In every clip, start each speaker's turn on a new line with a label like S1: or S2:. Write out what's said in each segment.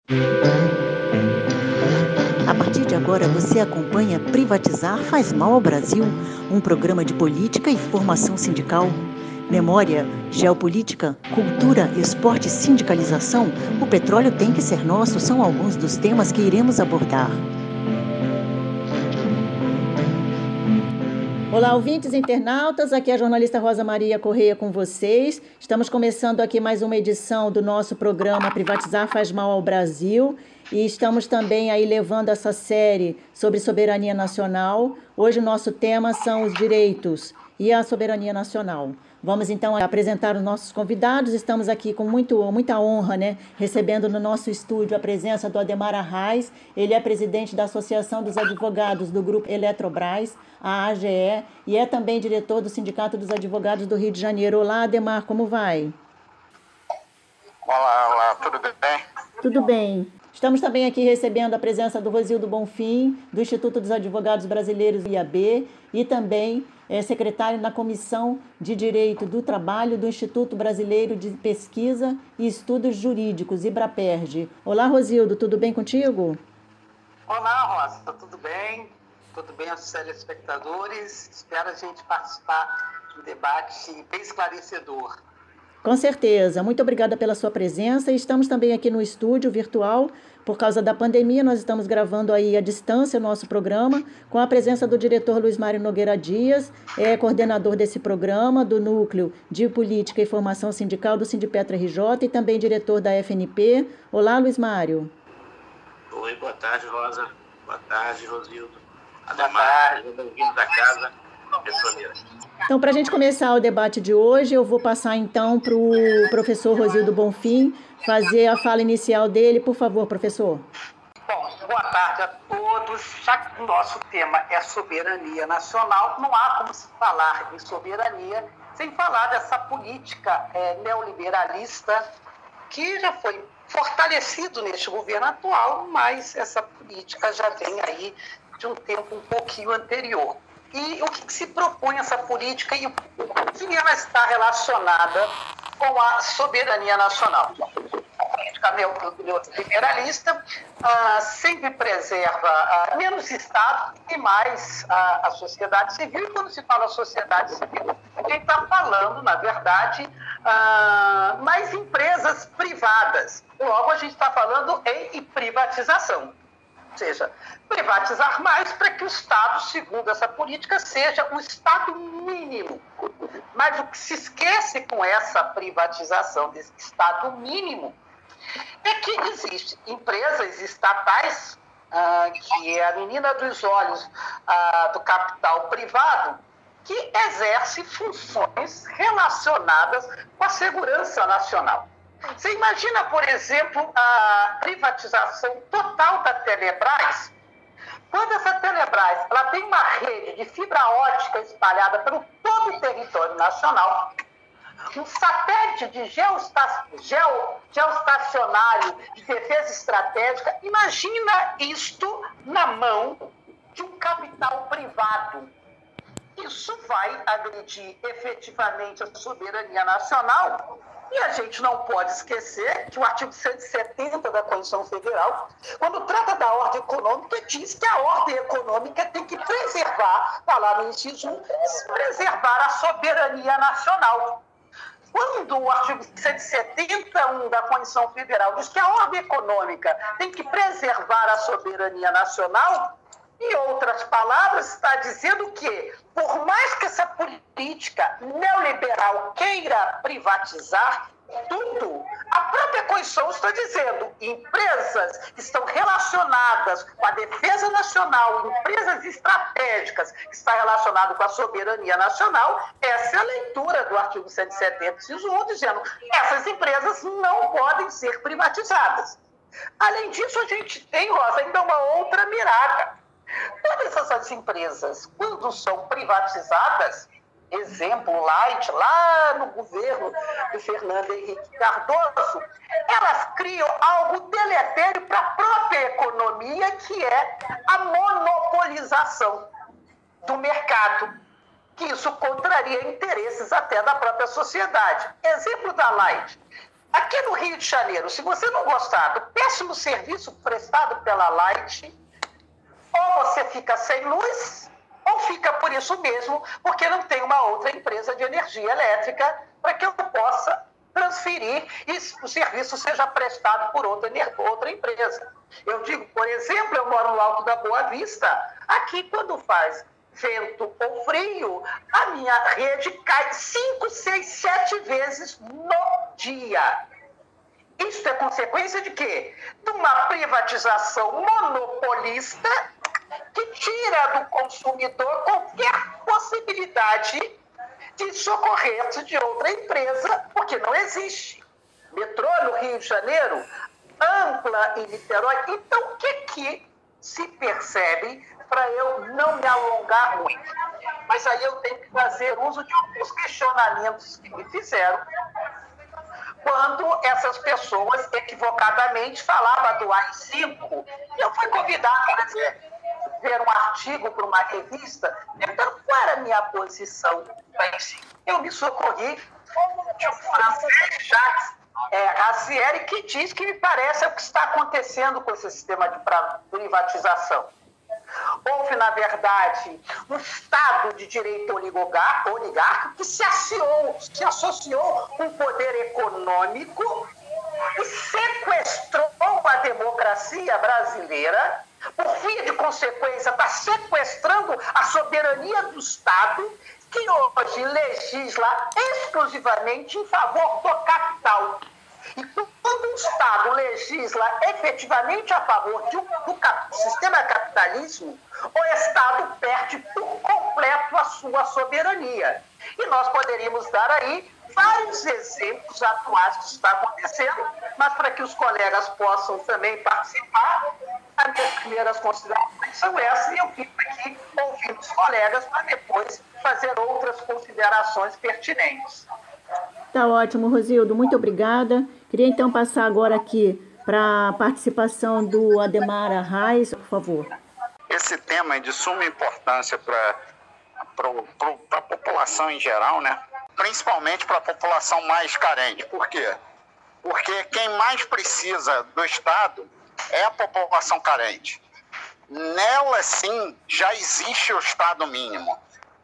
S1: A partir de agora você acompanha Privatizar faz mal ao Brasil, um programa de política e formação sindical. Memória, geopolítica, cultura, esporte e sindicalização, o petróleo tem que ser nosso são alguns dos temas que iremos abordar. Olá, ouvintes e internautas, aqui é a jornalista Rosa Maria Correia com vocês. Estamos começando aqui mais uma edição do nosso programa Privatizar faz mal ao Brasil e estamos também aí levando essa série sobre soberania nacional. Hoje o nosso tema são os direitos e a soberania nacional. Vamos então apresentar os nossos convidados. Estamos aqui com muita honra, recebendo no nosso estúdio a presença do Ademar Arraes. Ele é presidente da Associação dos Advogados do Grupo Eletrobras, a AGE, e é também diretor do Sindicato dos Advogados do Rio de Janeiro. Olá, Ademar, como vai?
S2: Olá, tudo bem?
S1: Tudo bem. Estamos também aqui recebendo a presença do Rosildo Bonfim, do Instituto dos Advogados Brasileiros, IAB, e também é secretário na Comissão de Direito do Trabalho do Instituto Brasileiro de Pesquisa e Estudos Jurídicos, IBRAPERJ. Olá, Rosildo, tudo bem contigo?
S2: Olá, Rosa, tudo bem? Tudo bem aos telespectadores? Espero a gente participar de um debate bem esclarecedor.
S1: Com certeza. Muito obrigada pela sua presença. Estamos também aqui no estúdio virtual. Por causa da pandemia, nós estamos gravando aí à distância o nosso programa, com a presença do diretor Luiz Mário Nogueira Dias, coordenador desse programa, do Núcleo de Política e Formação Sindical do Sindipetra RJ e também diretor da FNP. Olá, Luiz Mário.
S3: Oi, boa tarde, Rosa. Boa tarde, Rosildo. Ademar, bem-vindo da casa.
S1: Então, para a gente começar o debate de hoje, eu vou passar então para o professor Rosildo Bonfim fazer a fala inicial dele. Por favor, professor.
S2: Bom, boa tarde a todos. Já que o nosso tema é soberania nacional, não há como se falar em soberania sem falar dessa política neoliberalista que já foi fortalecido neste governo atual, mas essa política já vem aí de um tempo um pouquinho anterior. E o que se propõe essa política e o que ela está relacionada com a soberania nacional? A política neoliberalista sempre preserva menos Estado e mais a sociedade civil. E quando se fala sociedade civil, a gente está falando, na verdade, mais empresas privadas. Logo, a gente está falando em privatização. Ou seja, privatizar mais para que o Estado, segundo essa política, seja um Estado mínimo. Mas o que se esquece com essa privatização desse Estado mínimo é que existem empresas estatais, que é a menina dos olhos do capital privado, que exerce funções relacionadas com a segurança nacional. Você imagina, por exemplo, a privatização total da Telebrás? Quando essa Telebrás ela tem uma rede de fibra ótica espalhada pelo todo o território nacional, um satélite de geoestacionário de defesa estratégica, imagina isto na mão de um capital privado. Isso vai agredir efetivamente a soberania nacional. E a gente não pode esquecer que o artigo 170 da Constituição Federal, quando trata da ordem econômica, diz que a ordem econômica tem que preservar, está lá no inciso 1, preservar a soberania nacional. Quando o artigo 171 da Constituição Federal diz que a ordem econômica tem que preservar a soberania nacional, em outras palavras, está dizendo que, por mais que essa política neoliberal queira privatizar tudo, a própria Constituição está dizendo empresas que estão relacionadas com a defesa nacional, empresas estratégicas que estão relacionadas com a soberania nacional, essa é a leitura do artigo 170, inciso 1, dizendo que essas empresas não podem ser privatizadas. Além disso, a gente tem, Rosa, ainda uma outra mirada. Todas essas empresas, quando são privatizadas, exemplo light, lá no governo de Fernando Henrique Cardoso, elas criam algo deletério para a própria economia, que é a monopolização do mercado, que isso contraria interesses até da própria sociedade. Exemplo da Light. Aqui no Rio de Janeiro, se você não gostar do péssimo serviço prestado pela Light, ou você fica sem luz, ou fica por isso mesmo, porque não tem uma outra empresa de energia elétrica para que eu possa transferir e o serviço seja prestado por outra empresa. Eu digo, por exemplo, eu moro no Alto da Boa Vista. Aqui, quando faz vento ou frio, a minha rede cai 5, 6, 7 vezes no dia. Isso é consequência de quê? De uma privatização monopolista que tira do consumidor qualquer possibilidade de socorrer-se de outra empresa, porque não existe. Metrô no Rio de Janeiro, Ampla em Niterói. Então, o que se percebe, para eu não me alongar muito? Mas aí eu tenho que fazer uso de alguns questionamentos que me fizeram quando essas pessoas equivocadamente falavam do AI-5. Eu fui convidada a ver um artigo para uma revista, perguntando qual era a minha posição do AI-5. Eu me socorri de um francês, Jacques Rancière, que diz que me parece o que está acontecendo com esse sistema de privatização. Houve, na verdade, um Estado de direito oligárquico que se associou com o poder econômico e sequestrou a democracia brasileira. Por via de consequência, está sequestrando a soberania do Estado, que hoje legisla exclusivamente em favor do capital. E quando o Estado legisla efetivamente a favor do sistema capitalismo, o Estado perde por completo a sua soberania. E nós poderíamos dar aí vários exemplos atuais que está acontecendo, mas para que os colegas possam também participar, as minhas primeiras considerações são essas, e eu fico aqui ouvindo os colegas para depois fazer outras considerações pertinentes.
S1: Tá ótimo, Rosildo, muito obrigada. Queria então passar agora aqui para a participação do Ademar Arraes, por favor.
S4: Esse tema é de suma importância para a população em geral, né? Principalmente para a população mais carente. Por quê? Porque quem mais precisa do Estado é a população carente. Nela, sim, já existe o Estado mínimo.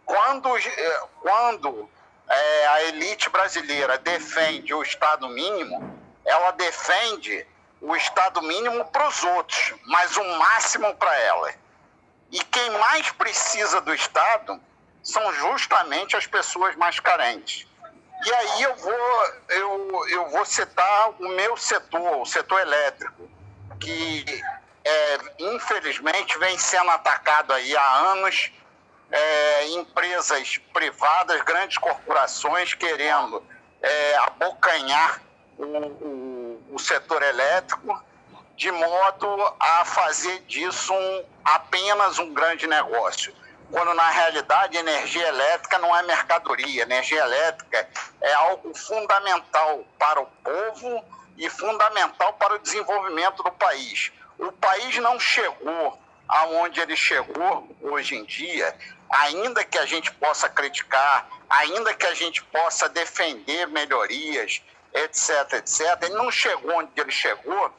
S4: Quando a elite brasileira defende o Estado mínimo, ela defende o Estado mínimo para os outros, mas o máximo para ela. E quem mais precisa do Estado são justamente as pessoas mais carentes. E aí eu vou citar o meu setor, o setor elétrico, que infelizmente vem sendo atacado aí há anos, empresas privadas, grandes corporações querendo abocanhar o setor elétrico, de modo a fazer disso apenas um grande negócio. Quando, na realidade, energia elétrica não é mercadoria. Energia elétrica é algo fundamental para o povo e fundamental para o desenvolvimento do país. O país não chegou aonde ele chegou hoje em dia, ainda que a gente possa criticar, ainda que a gente possa defender melhorias, etc., etc., ele não chegou onde ele chegou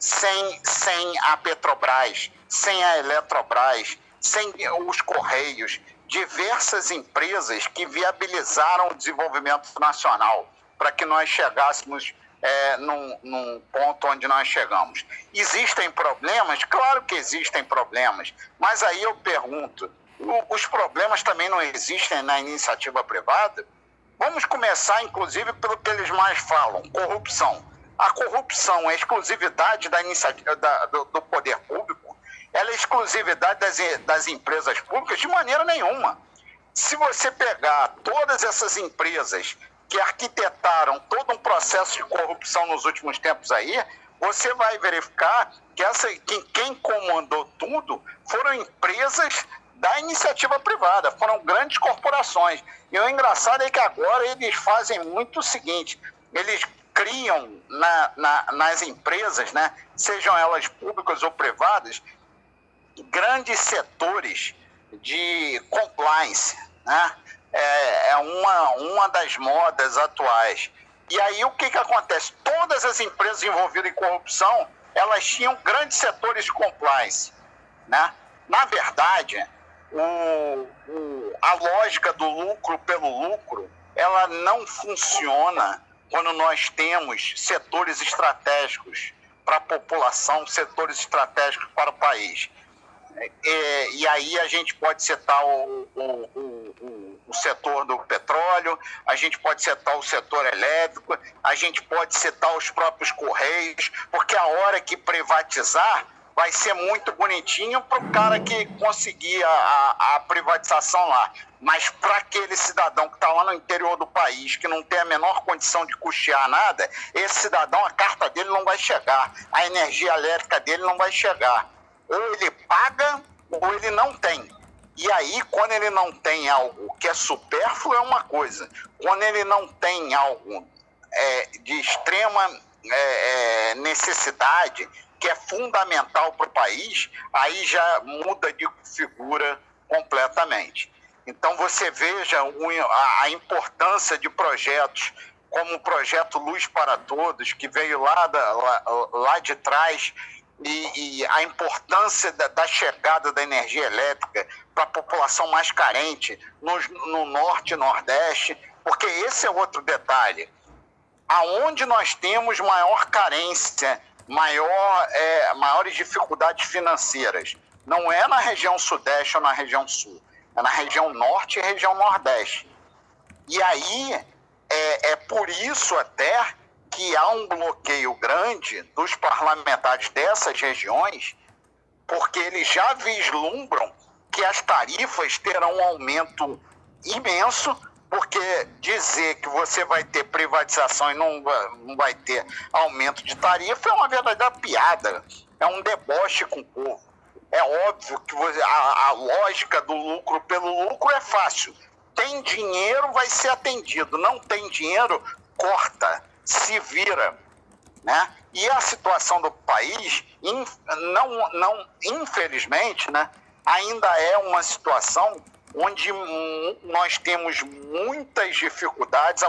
S4: sem a Petrobras, sem a Eletrobras, sem os Correios, diversas empresas que viabilizaram o desenvolvimento nacional para que nós chegássemos num ponto onde nós chegamos. Existem problemas? Claro que existem problemas, mas aí eu pergunto, os problemas também não existem na iniciativa privada? Vamos começar, inclusive, pelo que eles mais falam, corrupção. A corrupção é exclusividade da iniciativa do poder público? Ela é exclusividade das empresas públicas? De maneira nenhuma. Se você pegar todas essas empresas que arquitetaram todo um processo de corrupção nos últimos tempos aí, você vai verificar que quem comandou tudo foram empresas da iniciativa privada, foram grandes corporações. E o engraçado é que agora eles fazem muito o seguinte, eles criam nas empresas, né, sejam elas públicas ou privadas, grandes setores de compliance, né? É uma das modas atuais, E aí o que acontece? Todas as empresas envolvidas em corrupção, elas tinham grandes setores de compliance, né? Na verdade, a lógica do lucro pelo lucro, ela não funciona quando nós temos setores estratégicos para a população, setores estratégicos para o país. E aí a gente pode citar o setor do petróleo, a gente pode citar o setor elétrico, a gente pode citar os próprios Correios, porque a hora que privatizar vai ser muito bonitinho para o cara que conseguir a privatização lá. Mas para aquele cidadão que está lá no interior do país, que não tem a menor condição de custear nada, esse cidadão, a carta dele não vai chegar, a energia elétrica dele não vai chegar. Ou ele paga, ou ele não tem. E aí, quando ele não tem algo que é supérfluo, é uma coisa. Quando ele não tem algo de extrema necessidade, que é fundamental para o país, aí já muda de figura completamente. Então, você veja a importância de projetos como o projeto Luz para Todos, que veio lá de trás, e a importância da chegada da energia elétrica para a população mais carente no Norte e Nordeste, porque esse é outro detalhe. Aonde nós temos maior carência, maiores dificuldades financeiras, não é na região Sudeste ou na região Sul, é na região Norte e região Nordeste. E aí, é por isso até que há um bloqueio grande dos parlamentares dessas regiões, porque eles já vislumbram que as tarifas terão um aumento imenso, porque dizer que você vai ter privatização e não vai ter aumento de tarifa é uma verdadeira piada, é um deboche com o povo. É óbvio que a lógica do lucro pelo lucro é fácil. Tem dinheiro, vai ser atendido. Não tem dinheiro, corta, se vira, né? E a situação do país, infelizmente, né, ainda é uma situação onde nós temos muitas dificuldades.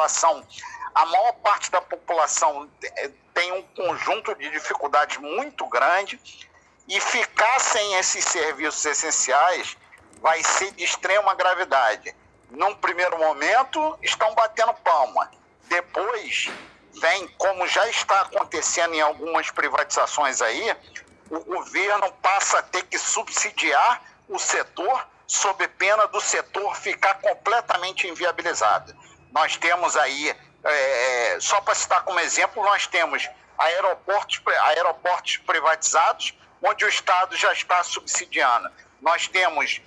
S4: A maior parte da população tem um conjunto de dificuldades muito grande, e ficar sem esses serviços essenciais vai ser de extrema gravidade. Num primeiro momento, estão batendo palma. Depois, vem, como já está acontecendo em algumas privatizações aí, o governo passa a ter que subsidiar o setor sob pena do setor ficar completamente inviabilizado. Nós temos aí, só para citar como exemplo, nós temos aeroportos privatizados, onde o Estado já está subsidiando. Nós temos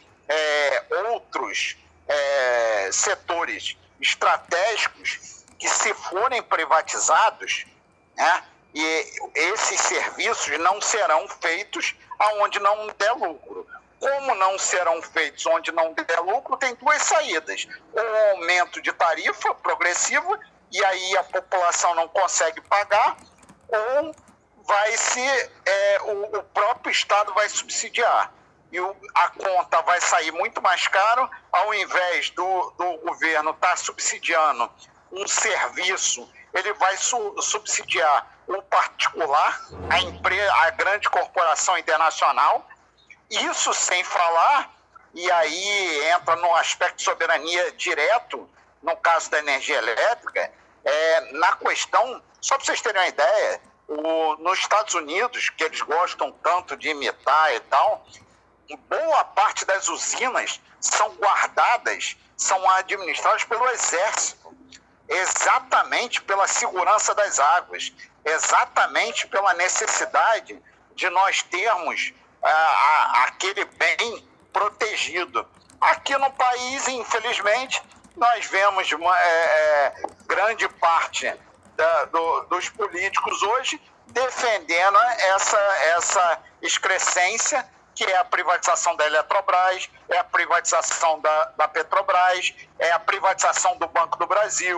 S4: outros setores estratégicos que, se forem privatizados, né, e esses serviços não serão feitos aonde não der lucro. Como não serão feitos onde não der lucro, tem duas saídas. Ou aumento de tarifa progressiva, e aí a população não consegue pagar, ou o próprio Estado vai subsidiar. E a conta vai sair muito mais caro, ao invés do governo estar subsidiando um serviço, ele vai subsidiar o particular, a grande corporação internacional. Isso sem falar, e aí entra no aspecto de soberania direto, no caso da energia elétrica, na questão, só para vocês terem uma ideia, nos Estados Unidos, que eles gostam tanto de imitar e tal, boa parte das usinas são guardadas, são administradas pelo Exército, exatamente pela segurança das águas, exatamente pela necessidade de nós termos aquele bem protegido. Aqui no país, infelizmente, nós vemos grande parte dos políticos hoje defendendo essa excrescência, que é a privatização da Eletrobras, é a privatização da Petrobras, é a privatização do Banco do Brasil.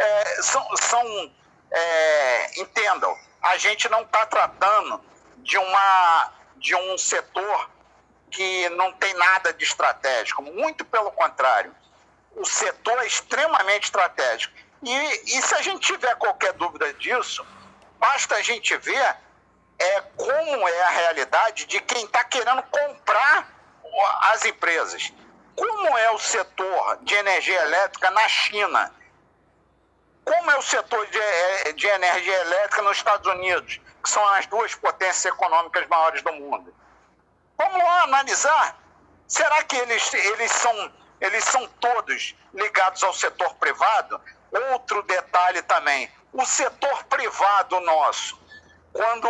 S4: Entendam, a gente não está tratando de um setor que não tem nada de estratégico, muito pelo contrário. O setor é extremamente estratégico. E se a gente tiver qualquer dúvida disso, basta a gente ver como é a realidade de quem está querendo comprar as empresas. Como é o setor de energia elétrica na China? Como é o setor de energia elétrica nos Estados Unidos, que são as duas potências econômicas maiores do mundo? Vamos lá analisar. Será que eles são todos ligados ao setor privado? Outro detalhe também, o setor privado nosso, quando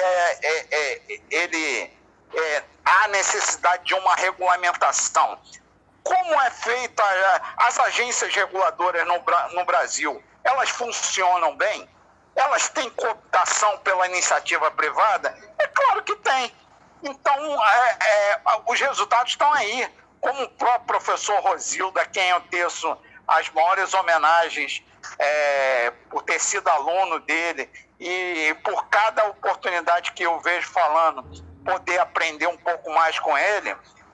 S4: há necessidade de uma regulamentação, como é feita as agências reguladoras no Brasil? Elas funcionam bem? Elas têm cooptação pela iniciativa privada? É claro que tem. Então, os resultados estão aí. Como o próprio professor Rosildo, a quem eu teço as maiores homenagens por ter sido aluno dele e por cada oportunidade que eu vejo falando, poder aprender um pouco mais com ele.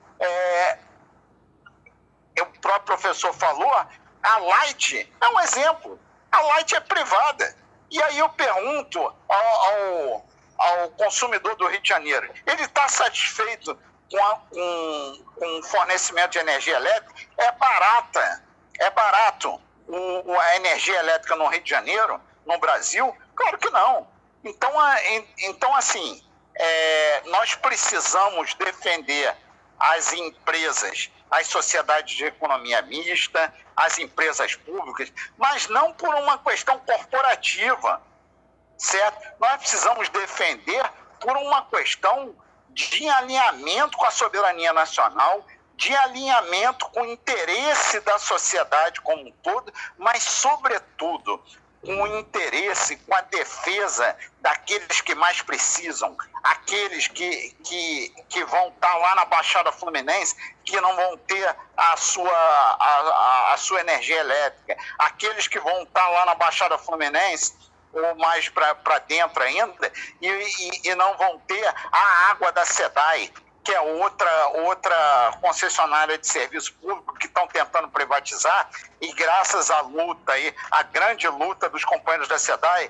S4: O próprio professor falou, a Light é um exemplo. A Light é privada. E aí eu pergunto ao consumidor do Rio de Janeiro, ele está satisfeito com o fornecimento de energia elétrica? É barato a energia elétrica no Rio de Janeiro, no Brasil? Claro que não. Então assim, nós precisamos defender as empresas, as sociedades de economia mista, as empresas públicas, mas não por uma questão corporativa, certo? Nós precisamos defender por uma questão de alinhamento com a soberania nacional, de alinhamento com o interesse da sociedade como um todo, mas, sobretudo, com o interesse, com a defesa daqueles que mais precisam, aqueles que vão estar lá na Baixada Fluminense, que não vão ter a sua energia elétrica, aqueles que vão estar lá na Baixada Fluminense, ou mais para dentro ainda, e não vão ter a água da SEDAI, que é outra concessionária de serviço público que estão tentando privatizar, e graças à luta, a grande luta dos companheiros da SEDAI,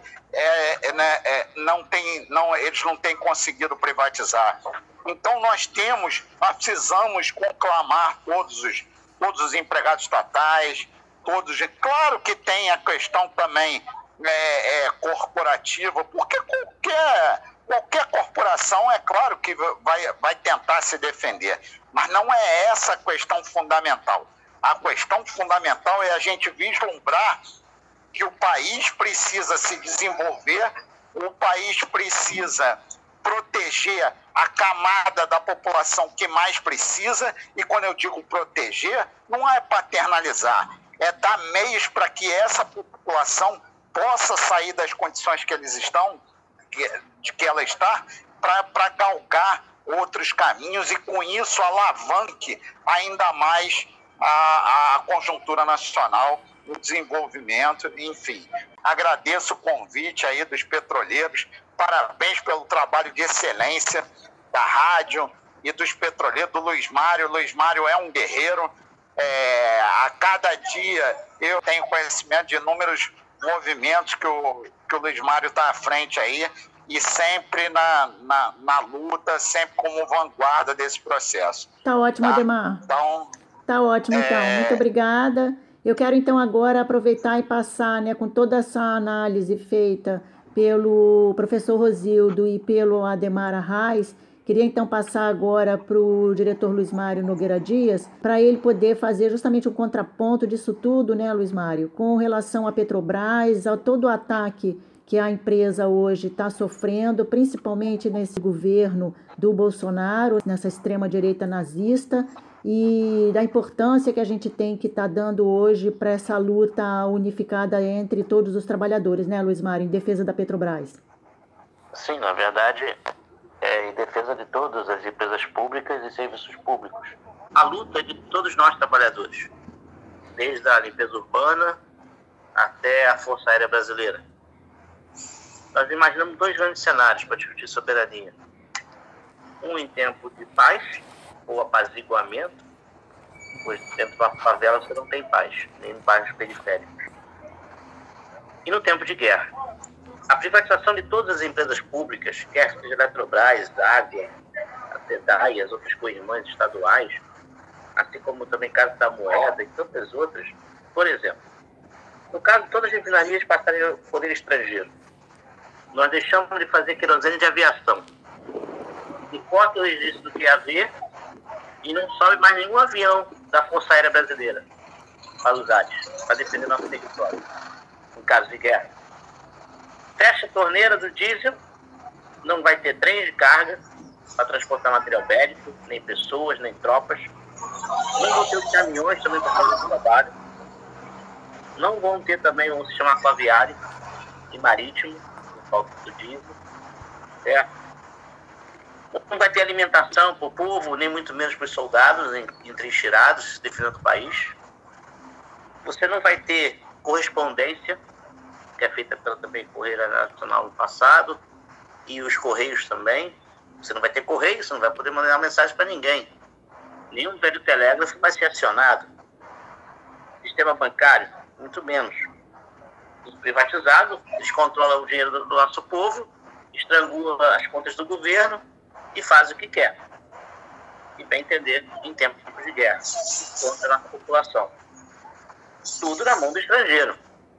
S4: eles não têm conseguido privatizar. Então nós precisamos conclamar todos os empregados estatais, claro que tem a questão também corporativa, porque qualquer corporação, é claro que vai tentar se defender, mas não é essa a questão fundamental. A questão fundamental é a gente vislumbrar que o país precisa se desenvolver, o país precisa proteger a camada da população que mais precisa, e quando eu digo proteger, não é paternalizar, é dar meios para que essa população possa sair das condições que que ela está, para galgar outros caminhos e, com isso, alavanque ainda mais a conjuntura nacional, o desenvolvimento, enfim. Agradeço o convite aí dos petroleiros, parabéns pelo trabalho de excelência da rádio e dos petroleiros, do Luiz Mário. O Luiz Mário é um guerreiro. A cada dia eu tenho conhecimento de inúmeros movimentos que o Luiz Mário está à frente aí, e sempre na luta, sempre como vanguarda desse processo.
S1: Tá ótimo, Ademar. Tá ótimo, então. Muito obrigada. Eu quero, então, agora aproveitar e passar, com toda essa análise feita pelo professor Rosildo e pelo Ademar Arraes. Queria, então, passar agora para o diretor Luiz Mário Nogueira Dias, para ele poder fazer justamente um contraponto disso tudo, Luiz Mário, com relação à Petrobras, a todo o ataque que a empresa hoje está sofrendo, principalmente nesse governo do Bolsonaro, nessa extrema-direita nazista, e da importância que a gente tem que estar dando hoje para essa luta unificada entre todos os trabalhadores, Luiz Mário, em defesa da Petrobras.
S3: Sim, na verdade, em defesa de todas as empresas públicas e serviços públicos. A luta é de todos nós trabalhadores, desde a limpeza urbana até a Força Aérea Brasileira. Nós imaginamos dois grandes cenários para discutir soberania. Um em tempo de paz, ou apaziguamento, pois dentro da favela você não tem paz, nem em bairros periféricos. e no tempo de guerra. A privatização de todas as empresas públicas, quer seja Eletrobras, Água, a SEDAI e as outras co-irmãs estaduais, assim como também Casa da Moeda e tantas outras, por exemplo, no caso, todas as refinarias passarem ao poder estrangeiro. Nós deixamos de fazer querosene de aviação. E corta o registro do QAV e não sobe mais nenhum avião da Força Aérea Brasileira para os ares, para defender nosso território, em caso de guerra. Fecha a torneira do diesel, não vai ter trens de carga para transportar material bélico, nem pessoas, nem tropas. Não vão ter os caminhões também para fazer o trabalho. Não vão ter também um sistema aquaviário e marítimo, por falta do diesel. Certo? Não vai ter alimentação para o povo, nem muito menos para os soldados entrincheirados, defendendo o país. Você não vai ter correspondência, que é feita pela também Correio Nacional no passado, e os Correios também. Você não vai ter correio, você não vai poder mandar mensagem para ninguém. Nenhum velho telégrafo vai ser acionado. Sistema bancário, muito menos. Tudo privatizado, eles controlam o dinheiro do nosso povo, estrangulam as contas do governo e fazem o que quer. E bem entender, em tempos de guerra, contra a nossa população. Tudo na mão do estrangeiro.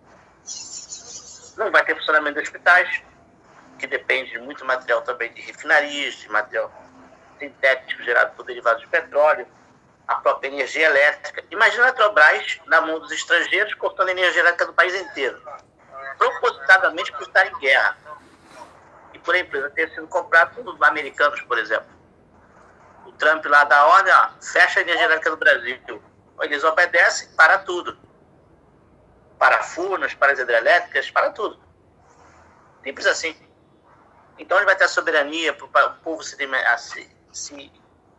S3: Não vai ter funcionamento de hospitais, que depende de muito material também de refinarias, de material sintético gerado por derivados de petróleo, a própria energia elétrica. Imagina a Eletrobras na mão dos estrangeiros cortando a energia elétrica do país inteiro, propositadamente por estar em guerra. E por a empresa ter sido comprada por americanos, por exemplo. O Trump lá dá ordem, fecha a energia elétrica do Brasil. Eles obedecem para tudo. Para Furnas, para as hidrelétricas, para tudo. Simples assim. Então ele vai ter a soberania para o povo se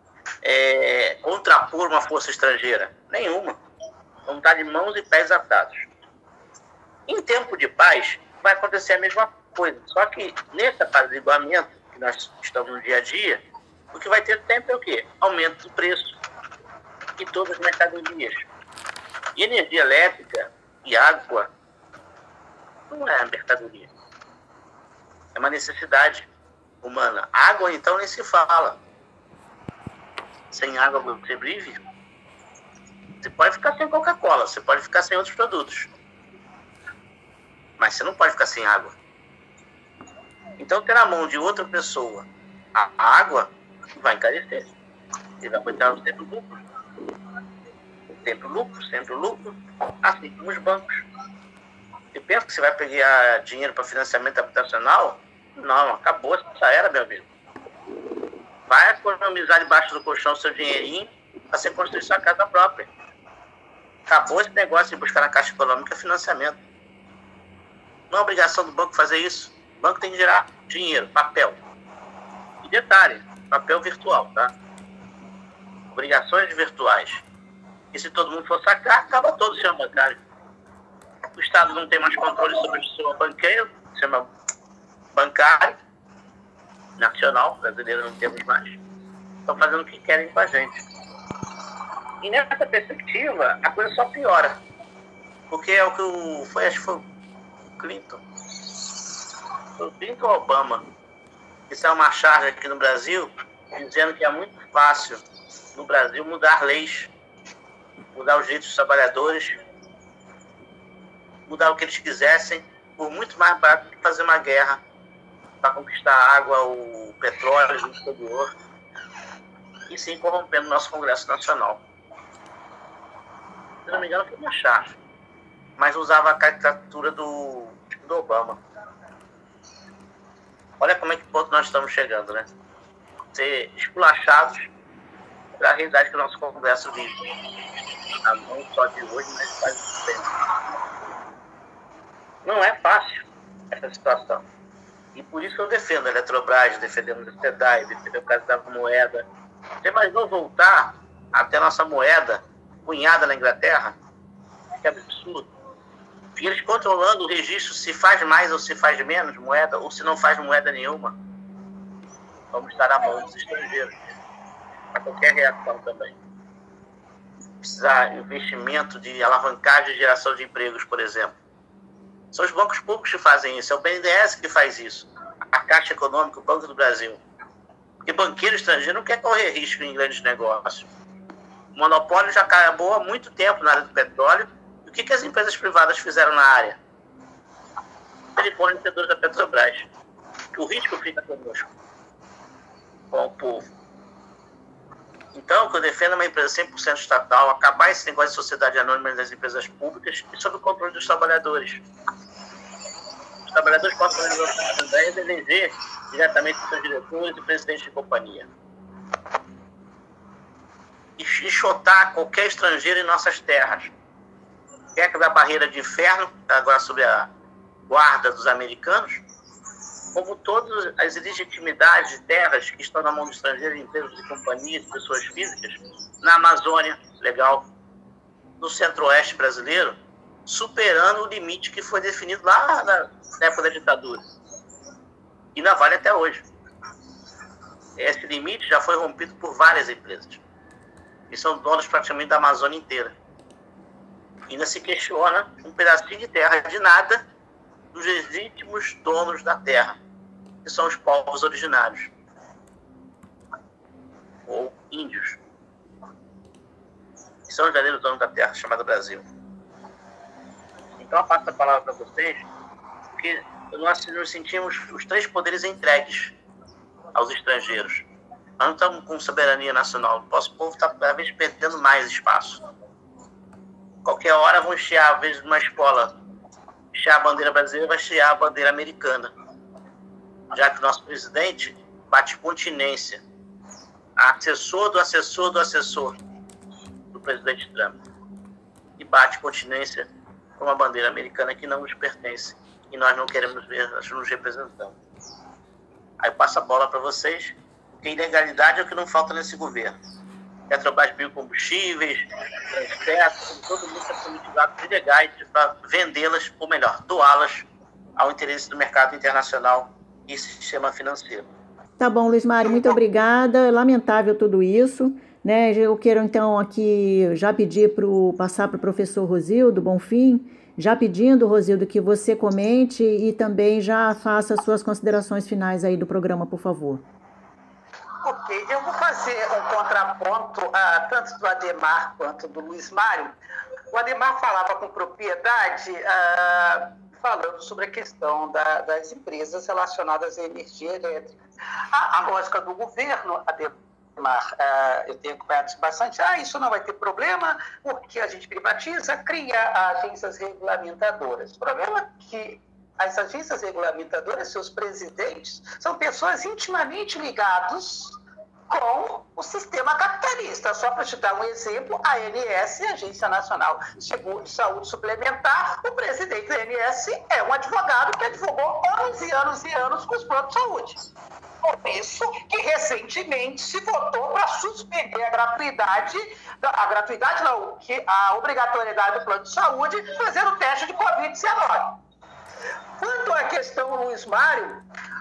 S3: contrapor uma força estrangeira? Nenhuma. Vão estar de mãos e pés atados. Em tempo de paz, vai acontecer a mesma coisa. Só que nesse apaziguamento que nós estamos no dia a dia, o que vai ter sempre é o quê? Aumento do preço de todas as mercadorias. E energia elétrica e água não é mercadoria. É uma necessidade humana. Água, então, nem se fala. Sem água você vive? Você pode ficar sem Coca-Cola, você pode ficar sem outros produtos. Mas você não pode ficar sem água. Então, ter na mão de outra pessoa a água vai encarecer. Ele vai botar no sempre lucro. Sempre lucro. Assim como os bancos. Você pensa que você vai pegar dinheiro para financiamento habitacional? Não, acabou essa era, meu amigo. Vai economizar debaixo do colchão seu dinheirinho para você construir sua casa própria. Acabou esse negócio de buscar na Caixa Econômica financiamento. Não é obrigação do banco fazer isso. O banco tem que gerar dinheiro, papel. E detalhe, papel virtual, tá? Obrigações virtuais. E se todo mundo for sacar, acaba todo o sistema bancário. O Estado não tem mais controle sobre o sistema banqueiro, sistema bancário nacional, brasileiro não temos mais. Estão fazendo o que querem com a gente. E nessa perspectiva, a coisa só piora. Porque é o que acho que foi o Clinton. Foi o Clinton ou Obama. Isso é uma charge aqui no Brasil, dizendo que é muito fácil no Brasil mudar leis, mudar os direitos dos trabalhadores, mudar o que eles quisessem, por muito mais barato do que fazer uma guerra para conquistar a água, o petróleo no exterior, e sim corrompendo o nosso Congresso Nacional. Se não me engano, foi uma charge, mas usava a caricatura do Obama. Olha como é que ponto nós estamos chegando, né? Ser esculachados para a realidade que o nosso Congresso vive. Não só de hoje, mas faz muito tempo. Não é fácil essa situação. E por isso eu defendo a Eletrobras, defendemos a SEDAI, defendemos o caso da moeda. Você imaginou voltar até a nossa moeda cunhada na Inglaterra? Que absurdo. Fica eles controlando o registro, se faz mais ou se faz menos moeda, ou se não faz moeda nenhuma. Vamos estar à mão dos estrangeiros. Para qualquer reação também. Precisar de investimento de alavancagem e geração de empregos, por exemplo. São os bancos públicos que fazem isso, é o BNDES que faz isso, a Caixa Econômica, o Banco do Brasil. Porque banqueiro estrangeiro não quer correr risco em grandes negócios. O monopólio já acabou há muito tempo na área do petróleo. E o que as empresas privadas fizeram na área? Eles foram vendedores da Petrobras. O risco fica conosco, com o povo. Então, o que eu defendo é uma empresa 100% estatal, acabar esse negócio de sociedade anônima das empresas públicas e sob o controle dos trabalhadores. Os trabalhadores possam eleger diretamente os seus diretores e presidentes de companhia. E enxotar qualquer estrangeiro em nossas terras. Quebra da barreira de inferno, agora sob a guarda dos americanos, como todas as ilegitimidades de terras que estão na mão do estrangeiro, em empresas de companhias, de pessoas físicas, na Amazônia, legal, no centro-oeste brasileiro, superando o limite que foi definido lá na época da ditadura. E ainda vale até hoje. Esse limite já foi rompido por várias empresas. E são donos praticamente da Amazônia inteira. E ainda se questiona um pedacinho de terra de nada dos legítimos donos da terra, que são os povos originários, ou índios, que são os verdadeiros donos da terra, chamada Brasil. Então eu passo a palavra para vocês, porque nós nos sentimos os 3 poderes entregues aos estrangeiros. Nós não estamos com soberania nacional, o nosso povo está cada vez perdendo mais espaço. Qualquer hora vão encher, às vezes, numa escola, encher a bandeira brasileira, vai encher a bandeira americana. Já que o nosso presidente bate continência, assessor do assessor do assessor do presidente Trump, e bate continência com uma bandeira americana que não nos pertence e nós não queremos ver, nós nos representando. Aí passa a bola para vocês, porque ilegalidade é o que não falta nesse governo. Petrobras, biocombustíveis, todo mundo está sendo utilizado ilegais para vendê-las, ou melhor, doá-las ao interesse do mercado internacional e sistema financeiro.
S1: Tá bom, Luiz Mário, muito obrigada. Lamentável tudo isso, né? Eu quero então aqui já pedir passar para o professor Rosildo Bonfim, já pedindo, Rosildo, que você comente e também já faça as suas considerações finais aí do programa, por favor.
S2: Ok, eu vou fazer um contraponto tanto do Adhemar quanto do Luiz Mário. O Adhemar falava com propriedade, falando sobre a questão das empresas relacionadas à energia elétrica. A lógica do governo, Adhemar, eu tenho acompanhado bastante, isso não vai ter problema, porque a gente privatiza, cria agências regulamentadoras. O problema é que as agências regulamentadoras, seus presidentes, são pessoas intimamente ligadas com o sistema capitalista. Só para te dar um exemplo, a ANS, a Agência Nacional de Saúde Suplementar, o presidente da ANS é um advogado que advogou anos e anos e anos com os planos de saúde. Por isso que recentemente se votou para suspender a obrigatoriedade do plano de saúde fazendo o teste de Covid-19. Quanto à questão Luiz Mário,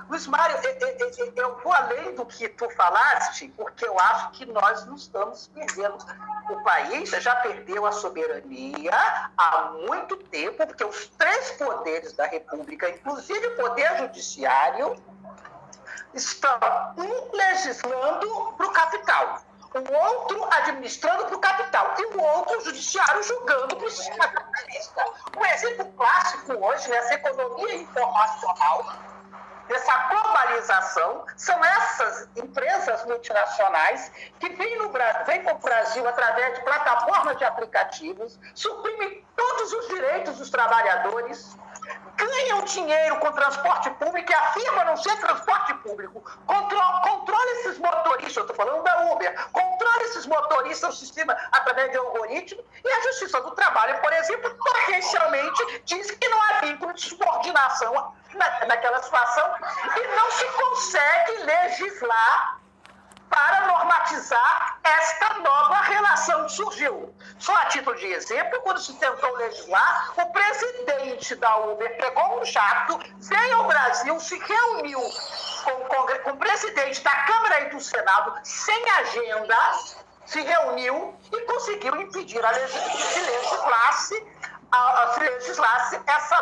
S2: eu vou além do que tu falaste, porque eu acho que nós não estamos perdendo. O país já perdeu a soberania há muito tempo, porque os 3 poderes da República, inclusive o poder judiciário, estão um legislando para o capital, o outro administrando para o capital e o outro, o judiciário, julgando para o sistema capitalista. Um exemplo clássico hoje nessa economia informacional, dessa globalização, são essas empresas multinacionais que vêm para o Brasil através de plataformas de aplicativos, suprimem todos os direitos dos trabalhadores, ganham dinheiro com transporte público e afirmam não ser transporte público. Controla esses motoristas, eu estou falando da Uber, controla esses motoristas no sistema através de algoritmo, e a Justiça do Trabalho, por exemplo, potencialmente diz que não há vínculo de subordinação naquela situação e não se consegue legislar para normatizar esta nova relação que surgiu. Só a título de exemplo, quando se tentou legislar, o presidente da Uber pegou um jato, veio ao Brasil, se reuniu com o presidente da Câmara e do Senado, sem agenda, se reuniu e conseguiu impedir que legislasse se legislasse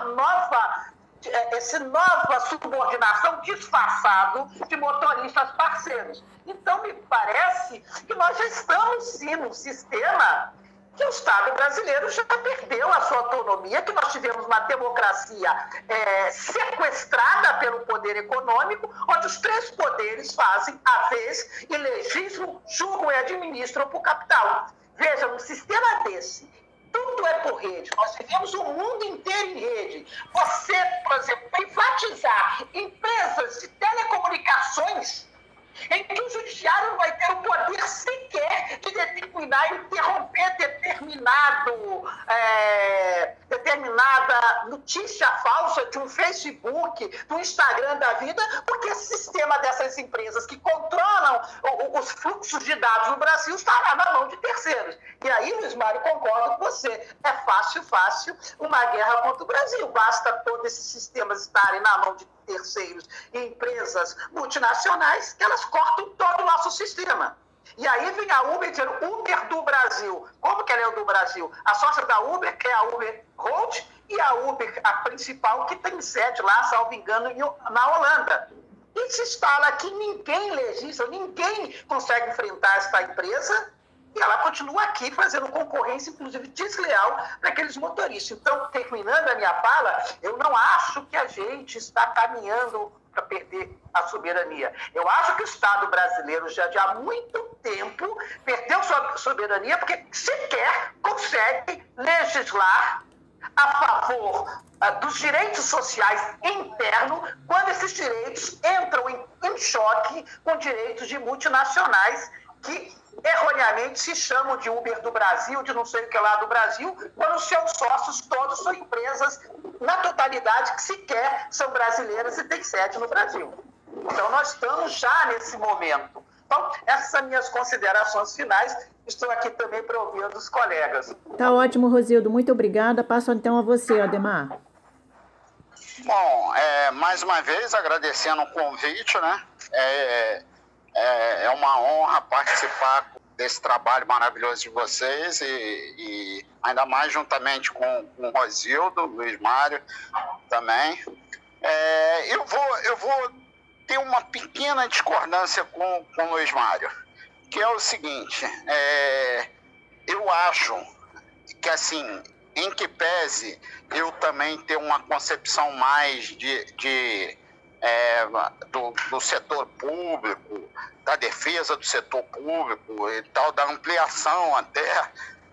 S2: essa nova subordinação disfarçado de motoristas parceiros. Então, me parece que nós já estamos, sim, num sistema que o Estado brasileiro já perdeu a sua autonomia, que nós tivemos uma democracia sequestrada pelo poder econômico, onde os três poderes fazem a vez e legislam, julgam e administram para o capital. Veja, num sistema desse, tudo é por rede. Nós vivemos o mundo inteiro em rede. Você, por exemplo, privatizar empresas de telecomunicações, em que o judiciário não vai ter o poder sequer de determinar e interromper determinada notícia falsa de um Facebook, do Instagram da vida, porque esse sistema dessas empresas que controlam os fluxos de dados no Brasil estará na mão de terceiros. E aí, Luiz Mário, concordo com você. É fácil uma guerra contra o Brasil. Basta todos esses sistemas estarem na mão de terceiros e empresas multinacionais, que elas cortam todo o nosso sistema. E aí vem a Uber dizendo, Uber do Brasil. Como que ela é o do Brasil? A sócia da Uber é a Uber Road e a Uber, a principal, que tem sede lá, salvo engano, na Holanda. E se instala aqui, ninguém legisla, ninguém consegue enfrentar essa empresa, e ela continua aqui fazendo concorrência, inclusive desleal, para aqueles motoristas. Então, terminando a minha fala, eu não acho que a gente está caminhando para perder a soberania. Eu acho que o Estado brasileiro já há muito tempo perdeu sua soberania porque sequer consegue legislar a favor dos direitos sociais internos, quando esses direitos entram em choque com direitos de multinacionais que erroneamente se chamam de Uber do Brasil, de não sei o que lá do Brasil, quando os seus sócios todos são empresas, na totalidade, que sequer são brasileiras e têm sede no Brasil. Então, nós estamos já nesse momento. Então, essas são minhas considerações finais. Estou aqui também para ouvir dos colegas.
S1: Tá ótimo, Rosildo. Muito obrigada. Passo então a você, Ademar.
S4: Bom, mais uma vez, agradecendo o convite, né? É uma honra participar desse trabalho maravilhoso de vocês e ainda mais juntamente com o Rosildo, Luiz Mário também. Eu vou ter uma pequena discordância com o Luiz Mário, que é o seguinte, eu acho que, assim, em que pese eu também ter uma concepção mais do setor público, da defesa do setor público e tal, da ampliação até,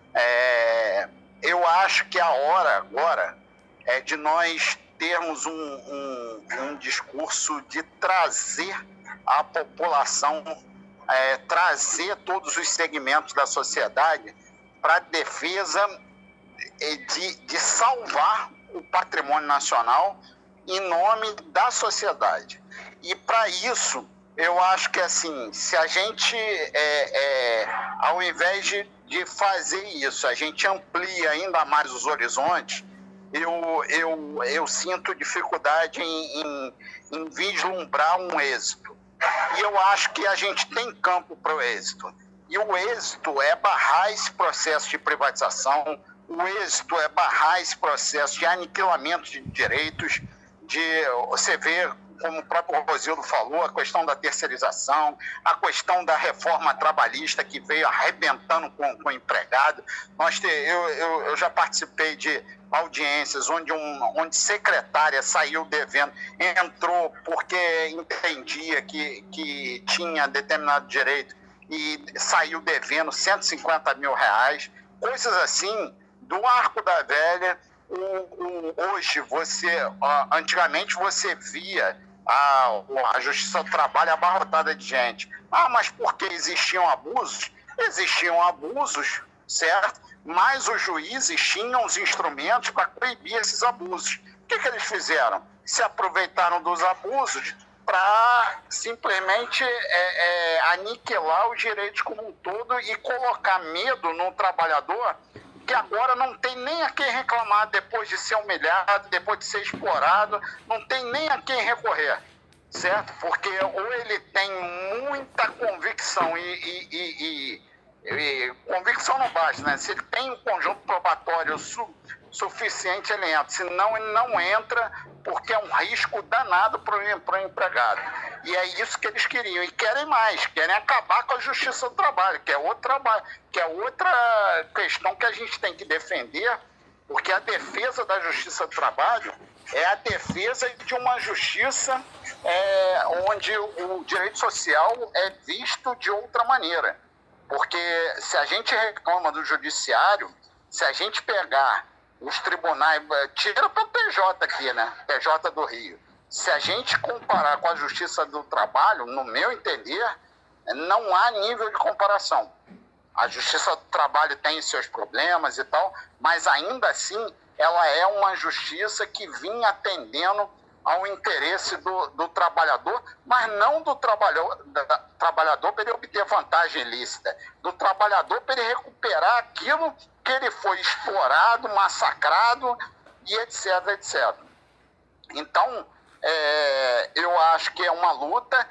S4: eu acho que a hora agora é de nós termos um discurso de trazer a população, trazer todos os segmentos da sociedade para a defesa de salvar o patrimônio nacional em nome da sociedade. E para isso, eu acho que, assim, se a gente, ao invés de fazer isso, a gente amplia ainda mais os horizontes, eu sinto dificuldade em vislumbrar um êxito. E eu acho que a gente tem campo para o êxito. E o êxito é barrar esse processo de privatização, o êxito é barrar esse processo de aniquilamento de direitos, você vê, como o próprio Rosildo falou, a questão da terceirização, a questão da reforma trabalhista que veio arrebentando com o empregado. Eu já participei de audiências onde secretária saiu devendo, entrou porque entendia que tinha determinado direito e saiu devendo R$150 mil, coisas assim, do Arco da Velha. Hoje, antigamente você via a Justiça do Trabalho abarrotada de gente. Mas porque existiam abusos? Existiam abusos, certo? Mas os juízes tinham os instrumentos para coibir esses abusos. O que eles fizeram? Se aproveitaram dos abusos para simplesmente aniquilar os direitos como um todo e colocar medo no trabalhador, que agora não tem nem a quem reclamar depois de ser humilhado, depois de ser explorado, não tem nem a quem recorrer, certo? Porque ou ele tem muita convicção e convicção não basta, né? Se ele tem um conjunto probatório suficiente ele entra. Senão ele não entra, porque é um risco danado para o empregado. E é isso que eles queriam. E querem mais, querem acabar com a justiça do trabalho, que é outra questão que a gente tem que defender, porque a defesa da justiça do trabalho é a defesa de uma justiça onde o direito social é visto de outra maneira. Porque se a gente reclama do judiciário, se a gente pegar os tribunais, tira para o PJ aqui, né? PJ do Rio. Se a gente comparar com a justiça do trabalho, no meu entender, não há nível de comparação. A justiça do trabalho tem seus problemas e tal, mas ainda assim ela é uma justiça que vinha atendendo ao interesse do trabalhador, mas não do trabalhador para ele obter vantagem ilícita, do trabalhador para ele recuperar aquilo que ele foi explorado, massacrado e etc, etc. Então, eu acho que é uma luta.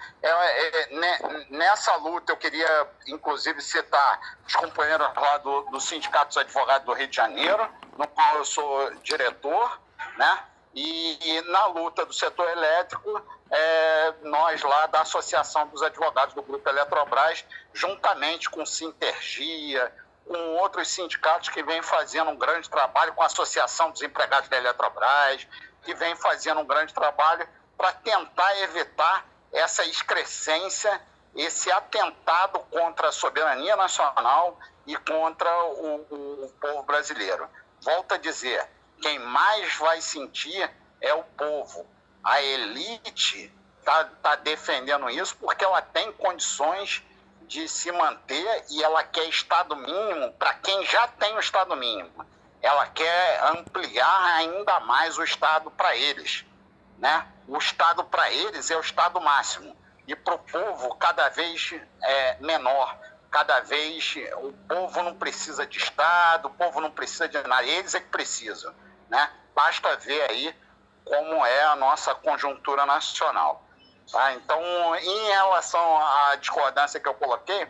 S4: Nessa luta eu queria, inclusive, citar os companheiros lá do Sindicato dos Advogados do Rio de Janeiro, no qual eu sou diretor, né? E na luta do setor elétrico, nós lá da Associação dos Advogados do Grupo Eletrobras, juntamente com Sintergia, com outros sindicatos que vêm fazendo um grande trabalho, com a Associação dos Empregados da Eletrobras, que vem fazendo um grande trabalho para tentar evitar essa excrescência, esse atentado contra a soberania nacional e contra o povo brasileiro. Volto a dizer, quem mais vai sentir é o povo. A elite está defendendo isso porque ela tem condições de se manter e ela quer Estado mínimo para quem já tem o Estado mínimo. Ela quer ampliar ainda mais o Estado para eles, né? O Estado para eles é o Estado máximo. E para o povo, cada vez menor. Cada vez o povo não precisa de Estado, o povo não precisa de nada. Eles é que precisam, né? Basta ver aí como é a nossa conjuntura nacional. Tá? Então, em relação à discordância que eu coloquei,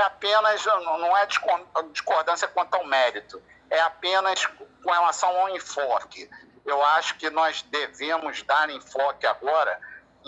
S4: não é discordância quanto ao mérito, é apenas com relação ao enfoque. Eu acho que nós devemos dar enfoque agora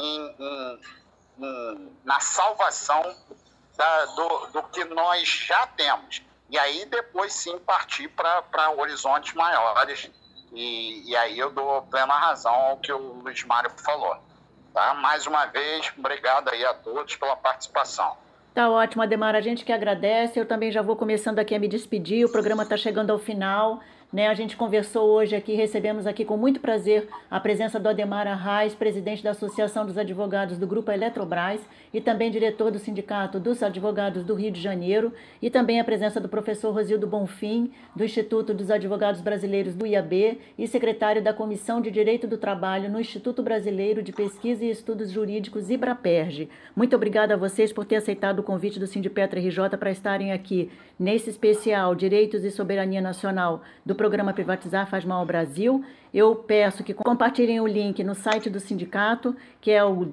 S4: na salvação do que nós já temos. E aí depois sim partir para horizontes maiores. E aí eu dou plena razão ao que o Luiz Mário falou. Tá? Mais uma vez, obrigado aí a todos pela participação.
S1: Tá ótimo, Ademar, a gente que agradece. Eu também já vou começando aqui a me despedir, o programa está chegando ao final, né? A gente conversou hoje aqui, recebemos aqui com muito prazer a presença do Ademar Arraes, presidente da Associação dos Advogados do Grupo Eletrobras e também diretor do Sindicato dos Advogados do Rio de Janeiro, e também a presença do professor Rosildo Bonfim, do Instituto dos Advogados Brasileiros do IAB e secretário da Comissão de Direito do Trabalho no Instituto Brasileiro de Pesquisa e Estudos Jurídicos, IBRAPERJ. Muito obrigada a vocês por ter aceitado o convite do Sindipetra RJ para estarem aqui nesse especial Direitos e Soberania Nacional do programa Privatizar Faz Mal ao Brasil. Eu peço que compartilhem o link no site do sindicato, que é o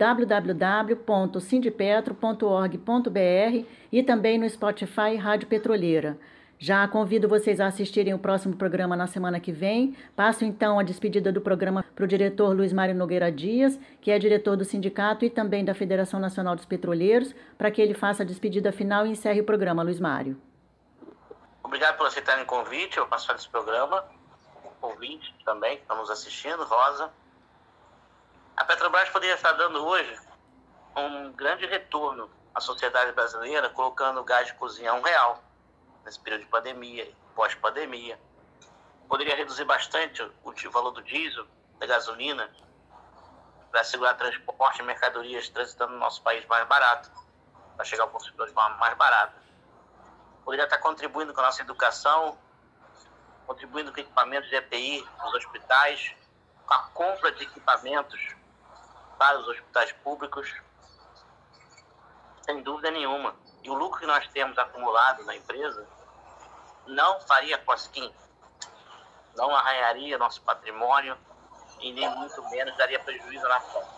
S1: www.sindipetro.org.br, e também no Spotify Rádio Petroleira. Já convido vocês a assistirem o próximo programa na semana que vem. Passo então a despedida do programa para o diretor Luiz Mário Nogueira Dias, que é diretor do sindicato e também da Federação Nacional dos Petroleiros, para que ele faça a despedida final e encerre o programa. Luiz Mário.
S3: Obrigado por aceitarem o convite, eu participar desse programa. Ouvinte também, que estão nos assistindo, Rosa. A Petrobras poderia estar dando hoje um grande retorno à sociedade brasileira, colocando o gás de cozinha a R$1 nesse período de pandemia, pós-pandemia. Poderia reduzir bastante o valor do diesel, da gasolina, para assegurar transporte de mercadorias transitando no nosso país mais barato, para chegar ao consumidor de forma mais barata. Poderia estar contribuindo com a nossa educação, contribuindo com equipamentos de EPI nos hospitais, com a compra de equipamentos para os hospitais públicos, sem dúvida nenhuma. E o lucro que nós temos acumulado na empresa não faria cosquinha, não arranharia nosso patrimônio e nem muito menos daria prejuízo na conta.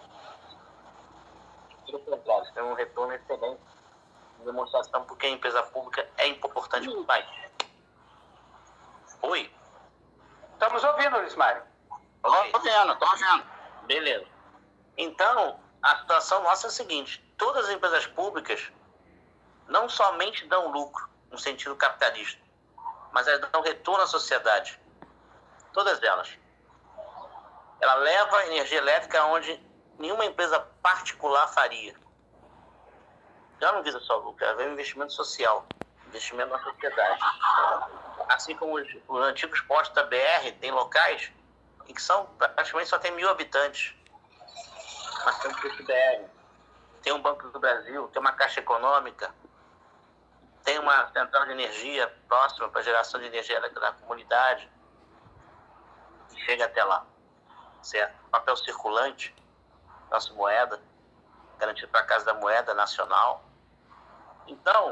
S3: Pelo contrário, tem um retorno excelente, demonstração porque a empresa pública é importante para o país. Oi.
S2: Estamos ouvindo, Luiz Mário.
S4: Tô ouvindo.
S3: Beleza. Então, a situação nossa é a seguinte: todas as empresas públicas não somente dão lucro, no sentido capitalista, mas elas dão retorno à sociedade. Todas elas. Ela leva energia elétrica onde nenhuma empresa particular faria. Já não visa só lucro, ela vê um investimento social, investimento na sociedade. Assim como os antigos postos da BR, tem locais em que praticamente só tem 1.000 habitantes. Mas tem um posto BR, tem um Banco do Brasil, tem uma Caixa Econômica, tem uma central de energia próxima para geração de energia elétrica na comunidade. Chega até lá. Certo? Papel circulante, nossa moeda, garantido para a Casa da Moeda Nacional. Então,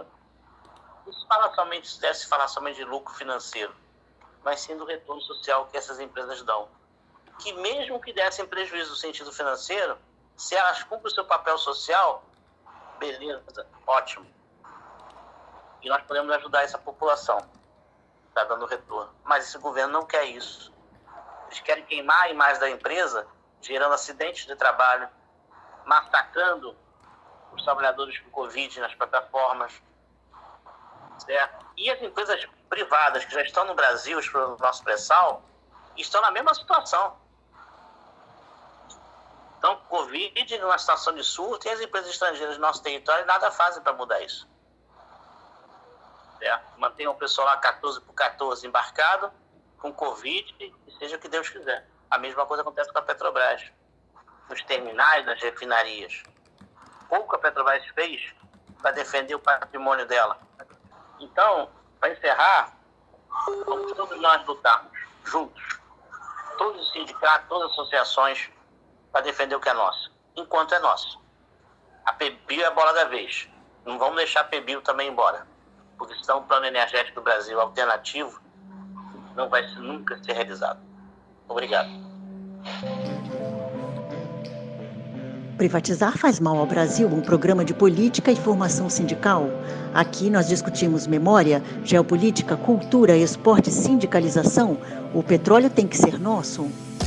S3: se deve falar somente de lucro financeiro, mas sim do retorno social que essas empresas dão. Que mesmo que dessem prejuízo no sentido financeiro, se elas cumprem o seu papel social, beleza, ótimo. E nós podemos ajudar essa população. Está dando retorno. Mas esse governo não quer isso. Eles querem queimar a imagem da empresa, gerando acidentes de trabalho, massacrando os trabalhadores com Covid nas plataformas. Certo? E as empresas privadas que já estão no Brasil, o nosso pré-sal, estão na mesma situação. Então, Covid, numa situação de surto, e as empresas estrangeiras no nosso território nada fazem para mudar isso. Certo? Mantenham o pessoal lá 14x14 embarcado, com Covid, e seja o que Deus quiser. A mesma coisa acontece com a Petrobras, nos terminais, nas refinarias. Pouco a Petrobras fez para defender o patrimônio dela. Então, para encerrar, vamos todos nós lutarmos juntos, todos os sindicatos, todas as associações, para defender o que é nosso, enquanto é nosso. A PBio é a bola da vez. Não vamos deixar a PBio também embora, porque senão o plano energético do Brasil alternativo não vai nunca ser realizado. Obrigado.
S1: Privatizar faz mal ao Brasil, um programa de política e formação sindical. Aqui nós discutimos memória, geopolítica, cultura, esporte e sindicalização. O petróleo tem que ser nosso.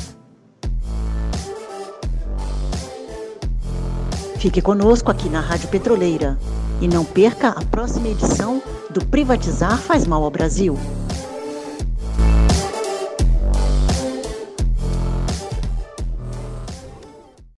S1: Fique conosco aqui na Rádio Petroleira e não perca a próxima edição do Privatizar faz mal ao Brasil.